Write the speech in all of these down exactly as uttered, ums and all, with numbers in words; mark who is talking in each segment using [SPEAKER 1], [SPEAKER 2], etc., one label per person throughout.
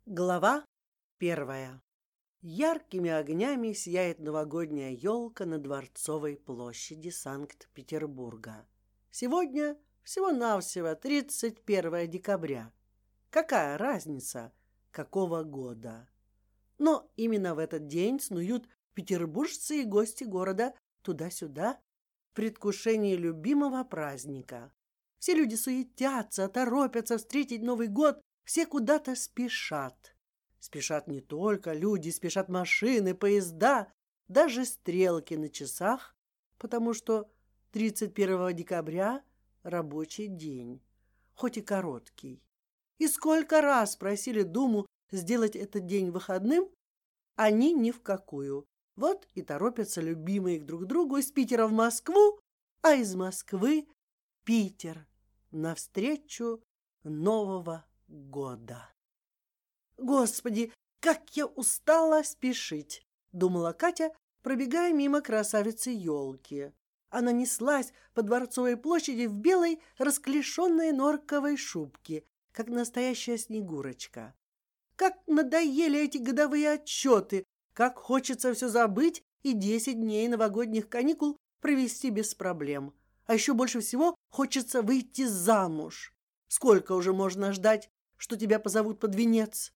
[SPEAKER 1] Глава первая. Яркими огнями сияет новогодняя елка на Дворцовой площади Санкт-Петербурга. Сегодня всего-навсего тридцать первое декабря. Какая разница, какого года? Но именно в этот день снуют петербуржцы и гости города туда-сюда в предвкушении любимого праздника. Все люди суетятся, торопятся встретить Новый год. Все куда-то спешат. Спешат не только люди, спешат машины, поезда, даже стрелки на часах, потому что тридцать первого декабря рабочий день, хоть и короткий. И сколько раз просили Думу сделать этот день выходным, они ни в какую. Вот и торопятся любимые друг к другу из Питера в Москву, а из Москвы в Питер навстречу Нового года. Господи, как я устала спешить, думала Катя, пробегая мимо красавицы елки. Она неслась по Дворцовой площади в белой расклешенной норковой шубке, как настоящая Снегурочка. Как надоели эти годовые отчеты, как хочется все забыть и десять дней новогодних каникул провести без проблем. А еще больше всего хочется выйти замуж. Сколько уже можно ждать, что тебя позовут под венец?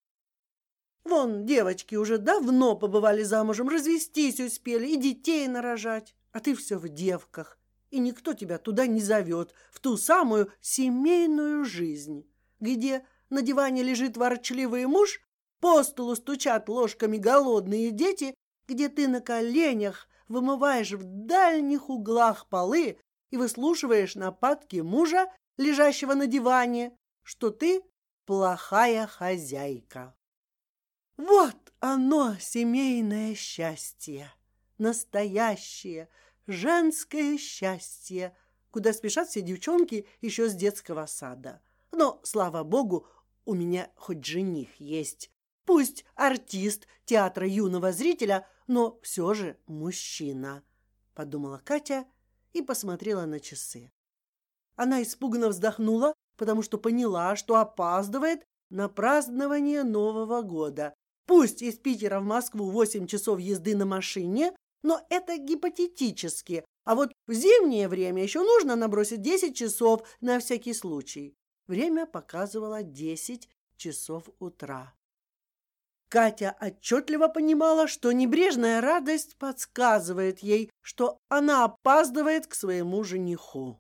[SPEAKER 1] Вон девочки уже давно побывали замужем, развестись успели и детей нарожать, а ты все в девках, и никто тебя туда не зовет, в ту самую семейную жизнь, где на диване лежит ворчливый муж, по столу стучат ложками голодные дети, где ты на коленях вымываешь в дальних углах полы и выслушиваешь нападки мужа, лежащего на диване, что ты плохая хозяйка. Вот оно, семейное счастье, настоящее женское счастье, куда спешат все девчонки еще с детского сада. Но, слава богу, у меня хоть жених есть. Пусть артист театра юного зрителя, но все же мужчина, подумала Катя и посмотрела на часы. Она испуганно вздохнула, потому что поняла, что опаздывает на празднование Нового года. Пусть из Питера в Москву восемь часов езды на машине, но это гипотетически. А вот в зимнее время еще нужно набросить десять часов на всякий случай. Время показывало десять часов утра. Катя отчетливо понимала, что небрежная радость подсказывает ей, что она опаздывает к своему жениху.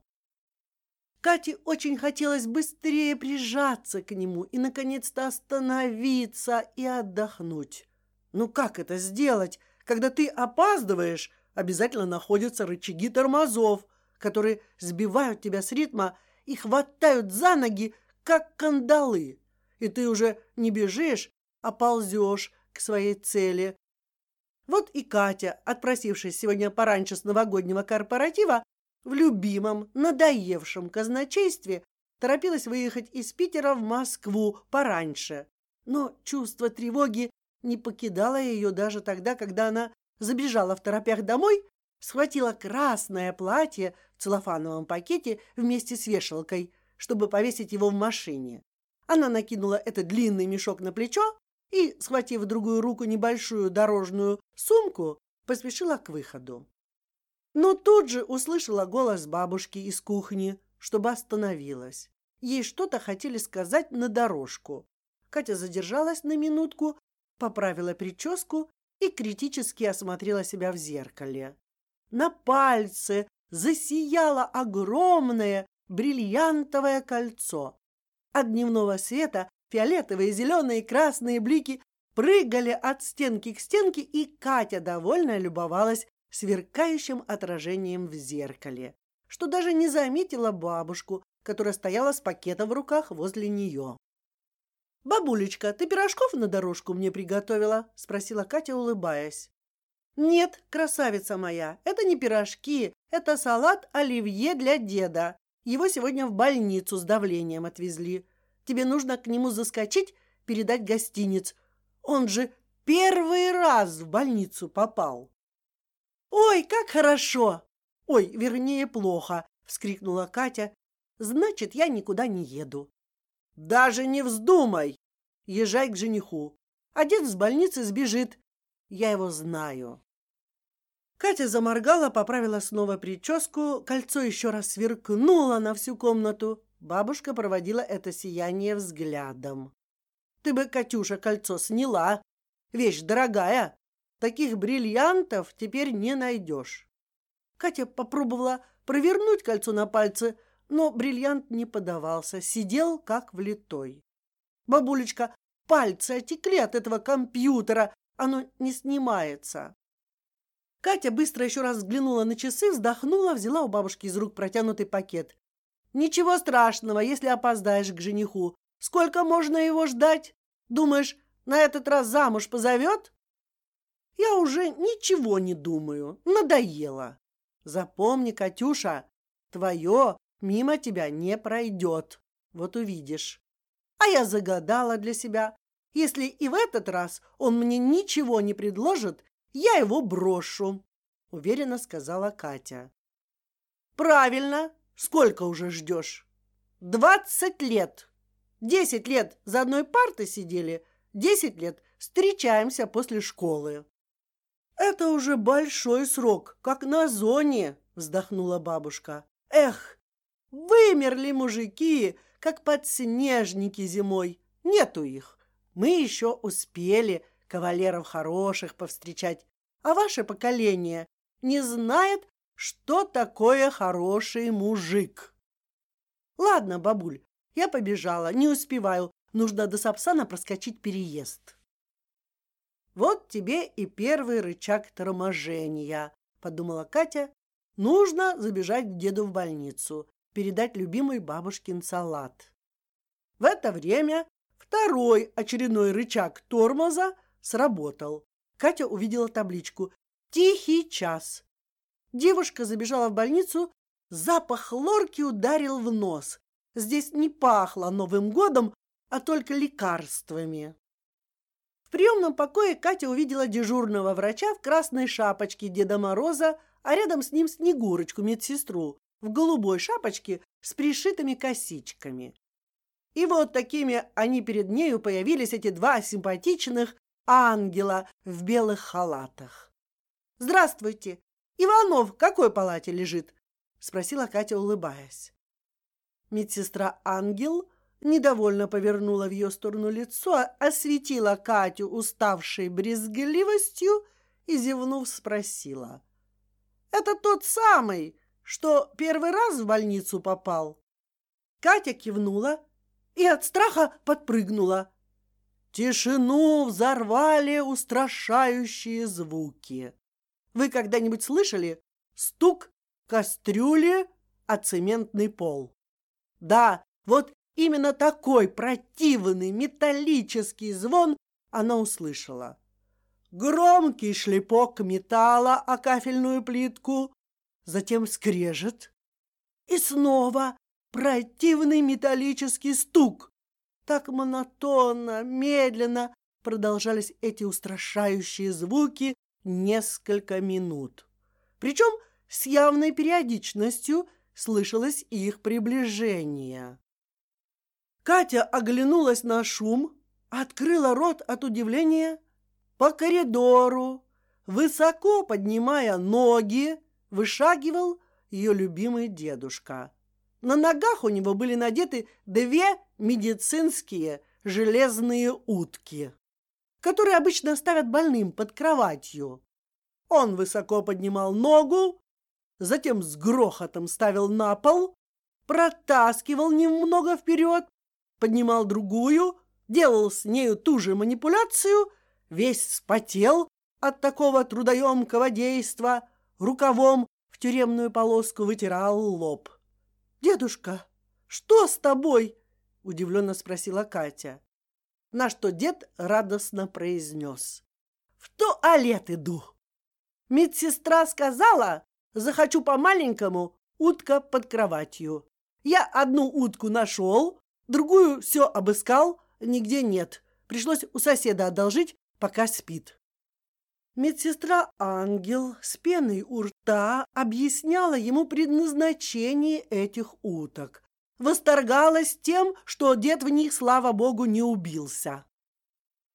[SPEAKER 1] Кате очень хотелось быстрее прижаться к нему и, наконец-то, остановиться и отдохнуть. Ну как это сделать, когда ты опаздываешь? Обязательно находятся рычаги тормозов, которые сбивают тебя с ритма и хватают за ноги, как кандалы. И ты уже не бежишь, а ползешь к своей цели. Вот и Катя, отпросившись сегодня пораньше с новогоднего корпоратива, в любимом, надоевшем казначействе торопилась выехать из Питера в Москву пораньше. Но чувство тревоги не покидало ее даже тогда, когда она забежала в торопях домой, схватила красное платье в целлофановом пакете вместе с вешалкой, чтобы повесить его в машине. Она накинула этот длинный мешок на плечо и, схватив в другую руку небольшую дорожную сумку, поспешила к выходу. Но тут же услышала голос бабушки из кухни, чтобы остановилась. Ей что-то хотели сказать на дорожку. Катя задержалась на минутку, поправила прическу и критически осмотрела себя в зеркале. На пальце засияло огромное бриллиантовое кольцо. От дневного света фиолетовые, зеленые и красные блики прыгали от стенки к стенке, и Катя довольно любовалась сверкающим отражением в зеркале, что даже не заметила бабушку, которая стояла с пакетом в руках возле нее. «Бабулечка, ты пирожков на дорожку мне приготовила?» — спросила Катя, улыбаясь. «Нет, красавица моя, это не пирожки, это салат оливье для деда. Его сегодня в больницу с давлением отвезли. Тебе нужно к нему заскочить, передать гостиниц. Он же первый раз в больницу попал». «Ой, как хорошо!» «Ой, вернее, плохо!» — вскрикнула Катя. «Значит, я никуда не еду». «Даже не вздумай!» езжай к жениху. А дед с больницы сбежит. Я его знаю. Катя заморгала, поправила снова прическу, кольцо еще раз сверкнуло на всю комнату. Бабушка проводила это сияние взглядом. Ты бы, Катюша, кольцо сняла. Вещь дорогая. Таких бриллиантов теперь не найдешь. Катя попробовала провернуть кольцо на пальце, но бриллиант не поддавался, сидел как влитой. Бабулечка, пальцы отекли от этого компьютера, оно не снимается. Катя быстро еще раз взглянула на часы, вздохнула, взяла у бабушки из рук протянутый пакет. Ничего страшного, если опоздаешь к жениху. Сколько можно его ждать? Думаешь, на этот раз замуж позовет? Я уже ничего не думаю, надоело. Запомни, Катюша, твое мимо тебя не пройдет. Вот увидишь. А я загадала для себя. Если и в этот раз он мне ничего не предложит, я его брошу, уверенно сказала Катя. Правильно. Сколько уже ждешь? Двадцать лет. Десять лет за одной партой сидели, десять лет встречаемся после школы. Это уже большой срок, как на зоне, вздохнула бабушка. Эх, вымерли мужики, как подснежники зимой. Нету их. Мы еще успели кавалеров хороших повстречать, а ваше поколение не знает, что такое хороший мужик. Ладно, бабуль, я побежала, не успеваю. Нужно до Сапсана проскочить переезд. Вот тебе и первый рычаг торможения, подумала Катя. Нужно забежать к деду в больницу, передать любимый бабушкин салат. В это время второй очередной рычаг тормоза сработал. Катя увидела табличку «Тихий час». Девушка забежала в больницу, запах хлорки ударил в нос. Здесь не пахло Новым годом, а только лекарствами. В приемном покое Катя увидела дежурного врача в красной шапочке Деда Мороза, а рядом с ним Снегурочку, медсестру, в голубой шапочке с пришитыми косичками. И вот такими они перед нею появились, эти два симпатичных ангела в белых халатах. Здравствуйте, Иванов в какой палате лежит? Спросила Катя, улыбаясь. Медсестра Ангел недовольно повернула в ее сторону лицо, осветила Катю уставшей брезгливостью и, зевнув, спросила: «Это тот самый, что первый раз в больницу попал?» Катя кивнула и от страха подпрыгнула. Тишину взорвали устрашающие звуки. Вы когда-нибудь слышали стук кастрюли о цементный пол? Да, вот именно такой противный металлический звон она услышала. Громкий шлепок металла о кафельную плитку, затем скрежет, и снова противный металлический стук. Так монотонно, медленно продолжались эти устрашающие звуки несколько минут. Причем с явной периодичностью слышалось их приближение. Катя оглянулась на шум, открыла рот от удивления. По коридору, высоко поднимая ноги, вышагивал ее любимый дедушка. На ногах у него были надеты две медицинские железные утки, которые обычно ставят больным под кроватью. Он высоко поднимал ногу, затем с грохотом ставил на пол, протаскивал немного вперед, поднимал другую, делал с нею ту же манипуляцию, весь вспотел от такого трудоемкого действа, рукавом в тюремную полоску вытирал лоб. «Дедушка, что с тобой?» — удивленно спросила Катя. На что дед радостно произнес: «В туалет иду. Медсестра сказала, захочу по-маленькому, утка под кроватью. Я одну утку нашел, другую все обыскал, нигде нет. Пришлось у соседа одолжить, пока спит». Медсестра Ангел с пеной у рта объясняла ему предназначение этих уток. Восторгалась тем, что дед в них, слава богу, не убился.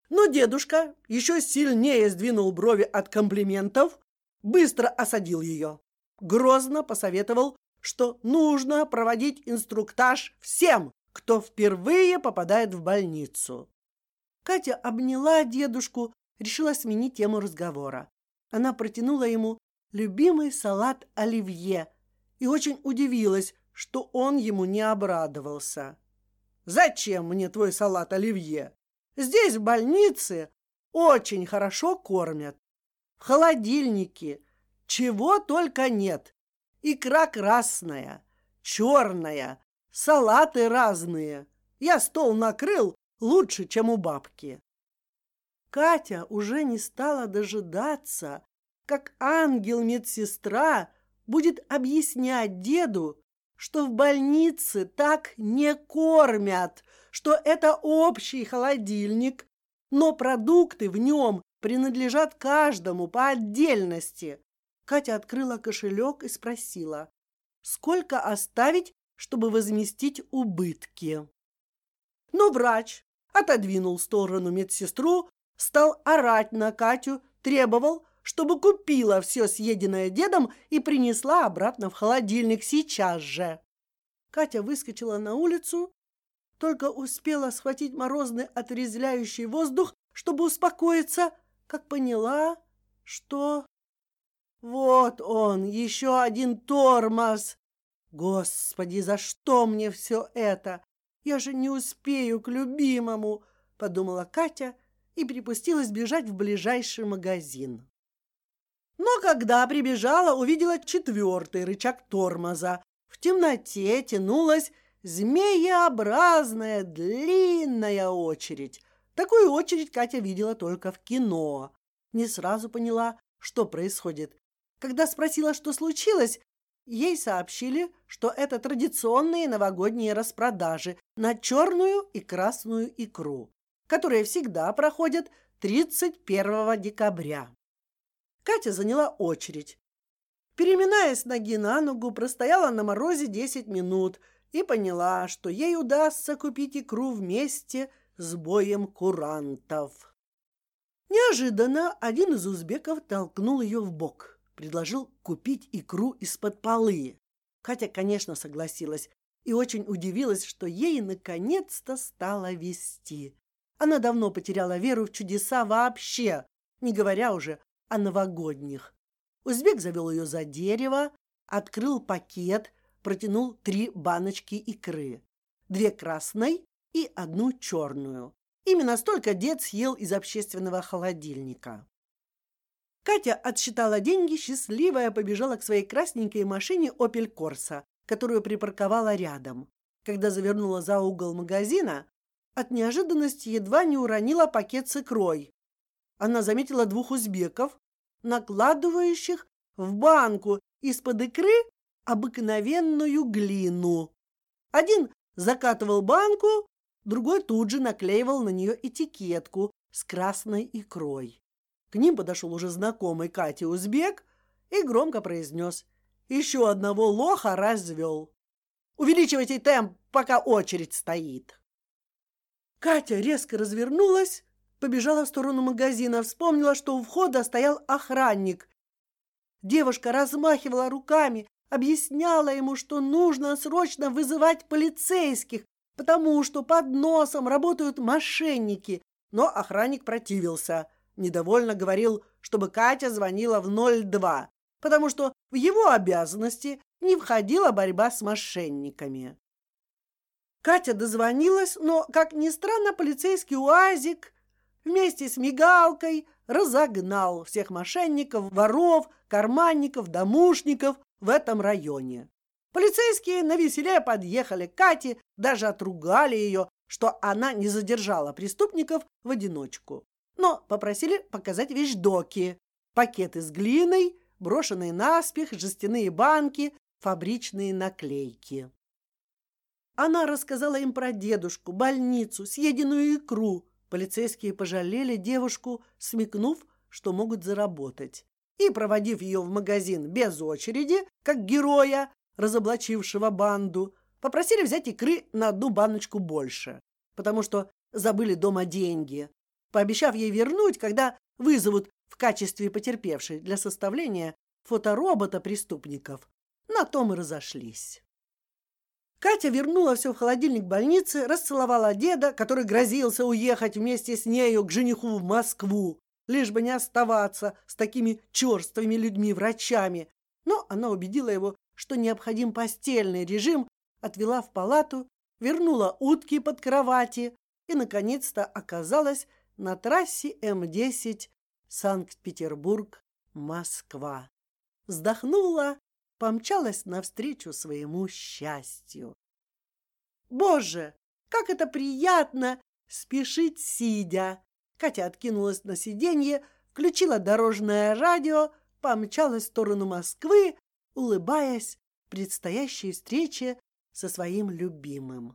[SPEAKER 1] Но дедушка еще сильнее сдвинул брови от комплиментов, быстро осадил ее. Грозно посоветовал, что нужно проводить инструктаж всем, кто впервые попадает в больницу. Катя обняла дедушку, решила сменить тему разговора. Она протянула ему любимый салат оливье и очень удивилась, что он ему не обрадовался. «Зачем мне твой салат оливье? Здесь, в больнице, очень хорошо кормят. В холодильнике чего только нет. Икра красная, черная, салаты разные. Я стол накрыл лучше, чем у бабки». Катя уже не стала дожидаться, как ангел-медсестра будет объяснять деду, что в больнице так не кормят, что это общий холодильник, но продукты в нем принадлежат каждому по отдельности. Катя открыла кошелек и спросила, сколько оставить, чтобы возместить убытки. Но врач отодвинул в сторону медсестру, стал орать на Катю, требовал, чтобы купила все съеденное дедом и принесла обратно в холодильник сейчас же. Катя выскочила на улицу, только успела схватить морозный отрезвляющий воздух, чтобы успокоиться, как поняла, что... Вот он, еще один тормоз. Господи, за что мне все это? Я же не успею к любимому, подумала Катя и припустилась бежать в ближайший магазин. Но когда прибежала, увидела четвертый рычаг тормоза. В темноте тянулась змееобразная длинная очередь. Такую очередь Катя видела только в кино. Не сразу поняла, что происходит. Когда спросила, что случилось, ей сообщили, что это традиционные новогодние распродажи на черную и красную икру, которые всегда проходят тридцать первого декабря. Катя заняла очередь. Переминаясь с ноги на ногу, простояла на морозе десять минут и поняла, что ей удастся купить икру вместе с боем курантов. Неожиданно один из узбеков толкнул ее в бок, предложил купить икру из-под полы. Катя, конечно, согласилась и очень удивилась, что ей наконец-то стало везти. Она давно потеряла веру в чудеса вообще, не говоря уже о новогодних. Узбек завел ее за дерево, открыл пакет, протянул три баночки икры, две красной и одну черную. Именно столько дед съел из общественного холодильника. Катя отсчитала деньги, счастливая побежала к своей красненькой машине Opel Corsa, которую припарковала рядом. Когда завернула за угол магазина, от неожиданности едва не уронила пакет с икрой. Она заметила двух узбеков, накладывающих в банку из-под икры обыкновенную глину. Один закатывал банку, другой тут же наклеивал на нее этикетку с красной икрой. К ним подошел уже знакомый Кате узбек и громко произнес: «Еще одного лоха развел. Увеличивайте темп, пока очередь стоит». Катя резко развернулась, побежала в сторону магазина, вспомнила, что у входа стоял охранник. Девушка размахивала руками, объясняла ему, что нужно срочно вызывать полицейских, потому что под носом работают мошенники. Но охранник противился, недовольно говорил, чтобы Катя звонила в ноль два, потому что в его обязанности не входила борьба с мошенниками. Катя дозвонилась, но, как ни странно, полицейский УАЗик вместе с мигалкой разогнал всех мошенников, воров, карманников, домушников в этом районе. Полицейские навеселе подъехали к Кате, даже отругали ее, что она не задержала преступников в одиночку, но попросили показать вещдоки: пакеты с глиной, брошенные наспех жестяные банки, фабричные наклейки. Она рассказала им про дедушку, больницу, съеденную икру. Полицейские пожалели девушку, смекнув, что могут заработать, и, проводив ее в магазин без очереди, как героя, разоблачившего банду, попросили взять икры на одну баночку больше, потому что забыли дома деньги. пообещав ей вернуть, когда вызовут в качестве потерпевшей для составления фоторобота преступников. На том и разошлись. Катя вернула все в холодильник больницы, расцеловала деда, который грозился уехать вместе с нею к жениху в Москву, лишь бы не оставаться с такими черствыми людьми-врачами. Но она убедила его, что необходим постельный режим, отвела в палату, вернула утки под кровати и, наконец-то, оказалась на трассе М десять Санкт-Петербург-Москва. Вздохнула, помчалась навстречу своему счастью. Боже, как это приятно спешить сидя! Катя откинулась на сиденье, включила дорожное радио, помчалась в сторону Москвы, улыбаясь предстоящей встрече со своим любимым.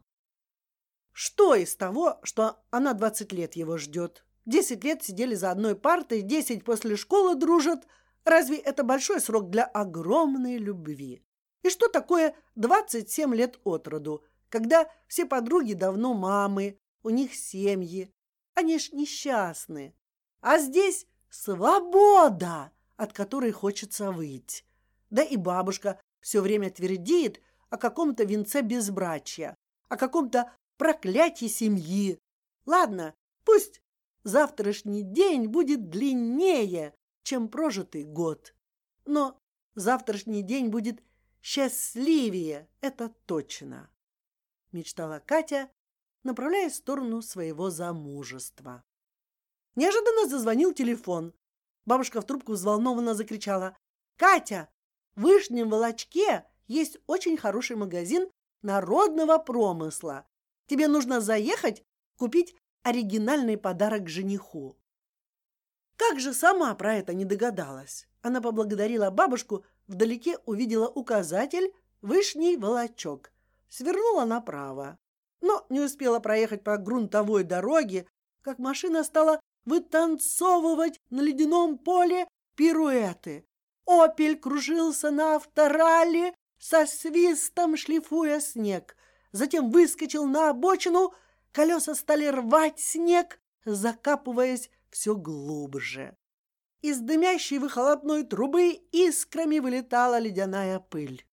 [SPEAKER 1] Что из того, что она двадцать лет его ждет? Десять лет сидели за одной партой, десять после школы дружат. Разве это большой срок для огромной любви? И что такое двадцать семь лет от роду, когда все подруги давно мамы, у них семьи, они ж несчастны. А здесь свобода, от которой хочется выйти. Да и бабушка все время твердит о каком-то венце безбрачия, о каком-то проклятии семьи. Ладно, пусть завтрашний день будет длиннее, чем прожитый год. Но завтрашний день будет счастливее, это точно. Мечтала Катя, направляясь в сторону своего замужества. Неожиданно зазвонил телефон. Бабушка в трубку взволнованно закричала: «Катя, в Вышнем Волочке есть очень хороший магазин народного промысла. Тебе нужно заехать, купить оригинальный подарок жениху». Как же сама про это не догадалась? Она поблагодарила бабушку, вдалеке увидела указатель «Вышний Волочок», свернула направо, но не успела проехать по грунтовой дороге, как машина стала вытанцовывать на ледяном поле пируэты. «Опель» кружился на авторалли, со свистом шлифуя снег. Затем выскочил на обочину, колеса стали рвать снег, закапываясь все глубже. Из дымящей выхлопной трубы искрами вылетала ледяная пыль.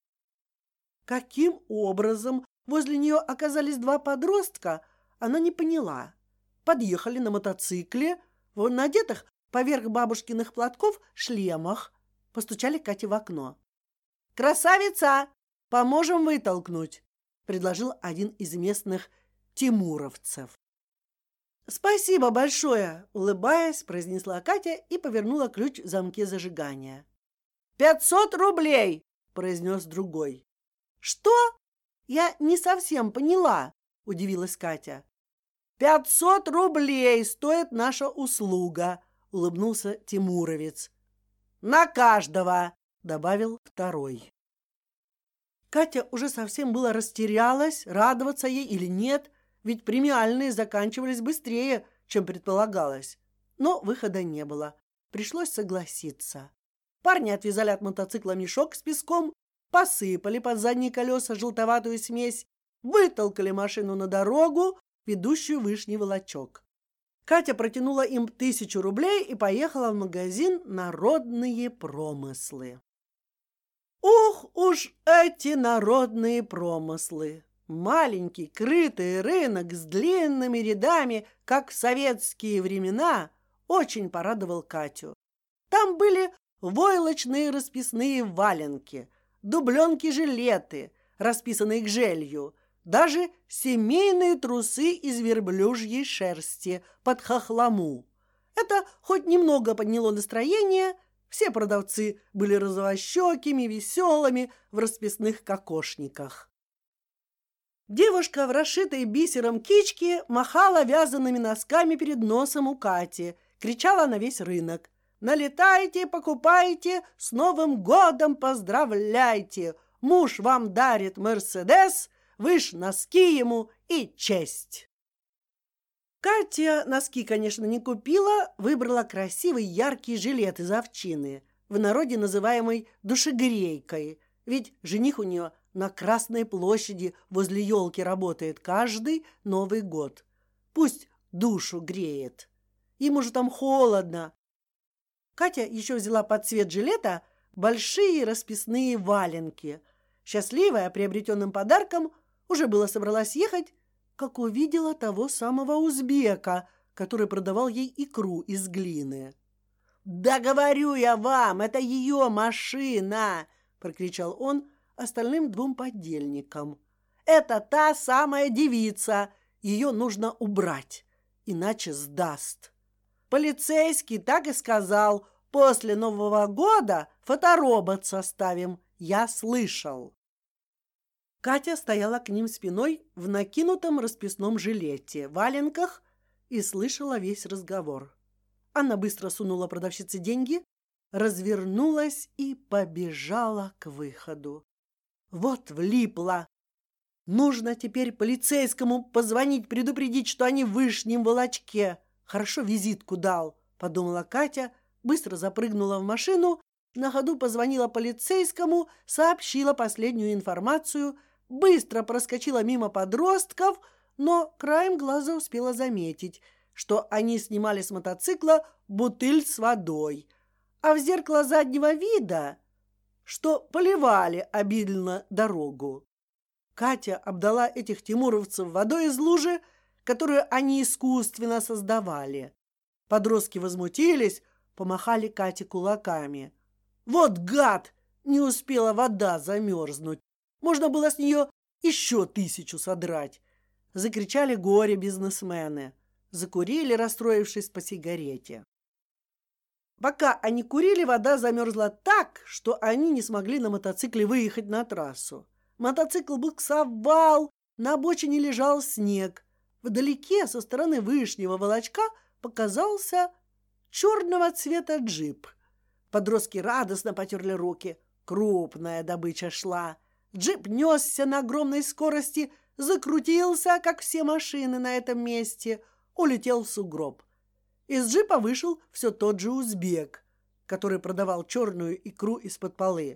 [SPEAKER 1] Каким образом возле нее оказались два подростка, она не поняла. Подъехали на мотоцикле, в надетых поверх бабушкиных платков шлемах, постучали Кате в окно. «Красавица, поможем вытолкнуть», — предложил один из местных тимуровцев. «Спасибо большое», — улыбаясь, произнесла Катя и повернула ключ в замке зажигания. «Пятьсот рублей», — произнес другой. «Что? Я не совсем поняла», — удивилась Катя. «Пятьсот рублей стоит наша услуга», — улыбнулся тимуровец. «На каждого», — добавил второй. Катя уже совсем было растерялась, радоваться ей или нет, ведь премиальные заканчивались быстрее, чем предполагалось. Но выхода не было. Пришлось согласиться. Парни отвязали от мотоцикла мешок с песком, посыпали под задние колеса желтоватую смесь, вытолкали машину на дорогу, ведущую в Вышний Волочок. Катя протянула им тысячу рублей и поехала в магазин «Народные промыслы». Ух уж эти народные промыслы! Маленький крытый рынок с длинными рядами, как в советские времена, очень порадовал Катю. Там были войлочные расписные валенки, дубленки-жилеты, расписанные гжелью, даже семейные трусы из верблюжьей шерсти под хохлому. Это хоть немного подняло настроение. Все продавцы были розовощекими, веселыми, в расписных кокошниках. Девушка в расшитой бисером кичке махала вязаными носками перед носом у Кати, кричала на весь рынок: «Налетайте, покупайте, с Новым годом поздравляйте! Муж вам дарит Мерседес, вы ж носки ему и честь!» Катя носки, конечно, не купила, выбрала красивый яркий жилет из овчины, в народе называемый душегрейкой, ведь жених у нее на Красной площади возле елки работает каждый Новый год. Пусть душу греет. Ему же там холодно. Катя еще взяла под цвет жилета большие расписные валенки. Счастливая приобретенным подарком, уже было собралась ехать, как увидела того самого узбека, который продавал ей икру из глины. «Да говорю я вам, это ее машина!» — прокричал он остальным двум подельникам. «Это та самая девица, ее нужно убрать, иначе сдаст. Полицейский так и сказал, после Нового года фоторобот составим, я слышал». Катя стояла к ним спиной в накинутом расписном жилете, валенках и слышала весь разговор. Она быстро сунула продавщице деньги, развернулась и побежала к выходу. Вот влипла. Нужно теперь полицейскому позвонить, предупредить, что они в вышнем волочке. Хорошо визитку дал, подумала Катя, быстро запрыгнула в машину, на ходу позвонила полицейскому, сообщила последнюю информацию, быстро проскочила мимо подростков, но краем глаза успела заметить, что они снимали с мотоцикла бутыль с водой, а в зеркало заднего вида, что поливали обильно дорогу. Катя обдала этих тимуровцев водой из лужи, которую они искусственно создавали. Подростки возмутились, помахали Кате кулаками. Вот гад! Не успела вода замерзнуть. Можно было с нее еще тысячу содрать. Закричали горе-бизнесмены. Закурили, расстроившись по сигарете. Пока они курили, вода замерзла так, что они не смогли на мотоцикле выехать на трассу. Мотоцикл буксовал, на обочине лежал снег. Вдалеке, со стороны вышнего волочка, показался черного цвета джип. Подростки радостно потерли руки. Крупная добыча шла. Джип несся на огромной скорости, закрутился, как все машины на этом месте, улетел в сугроб. Из джипа вышел все тот же узбек, который продавал черную икру из-под полы.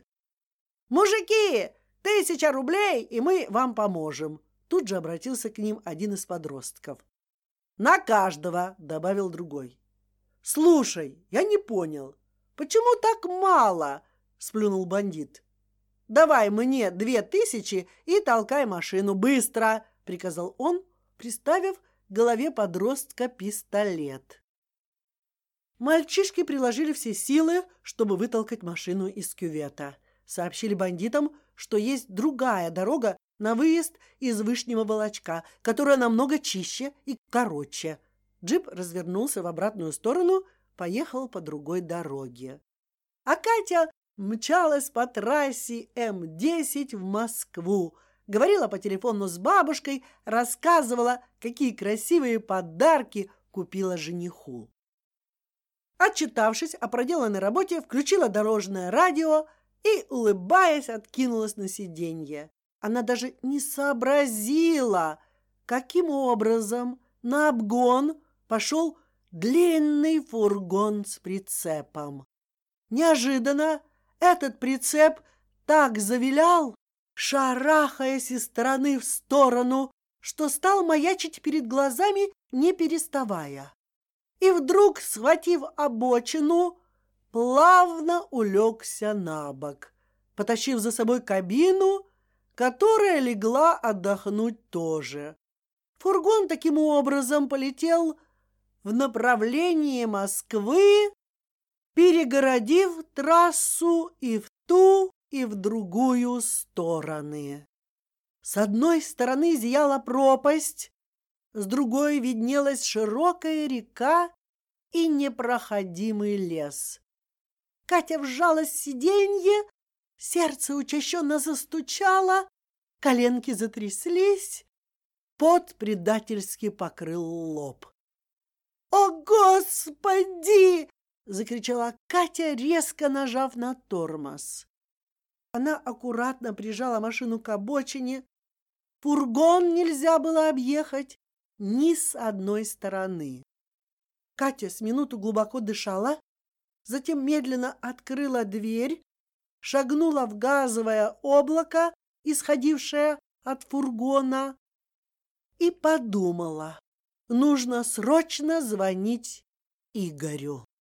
[SPEAKER 1] «Мужики, тысяча рублей, и мы вам поможем!» Тут же обратился к ним один из подростков. «На каждого!» — добавил другой. «Слушай, я не понял, почему так мало?» — сплюнул бандит. «Давай мне две тысячи и толкай машину быстро!» — приказал он, приставив к голове подростка пистолет. Мальчишки приложили все силы, чтобы вытолкать машину из кювета. Сообщили бандитам, что есть другая дорога на выезд из вышнего волочка, которая намного чище и короче. Джип развернулся в обратную сторону, поехал по другой дороге. А Катя мчалась по трассе М десять в Москву, говорила по телефону с бабушкой, рассказывала, какие красивые подарки купила жениху. Отчитавшись о проделанной работе, включила дорожное радио и, улыбаясь, откинулась на сиденье. Она даже не сообразила, каким образом на обгон пошел длинный фургон с прицепом. Неожиданно этот прицеп так завилял, шарахаясь из стороны в сторону, что стал маячить перед глазами, не переставая. И вдруг, схватив обочину, плавно улегся на бок, потащив за собой кабину, которая легла отдохнуть тоже. Фургон таким образом полетел в направлении Москвы, перегородив трассу и в ту, и в другую стороны. С одной стороны зияла пропасть, с другой виднелась широкая река и непроходимый лес. Катя вжалась в сиденье, сердце учащенно застучало, коленки затряслись, пот предательски покрыл лоб. «О, Господи!» — закричала Катя, резко нажав на тормоз. Она аккуратно прижала машину к обочине. Фургон нельзя было объехать ни с одной стороны. Катя с минуту глубоко дышала, затем медленно открыла дверь, шагнула в газовое облако, исходившее от фургона, и подумала: нужно срочно звонить Игорю.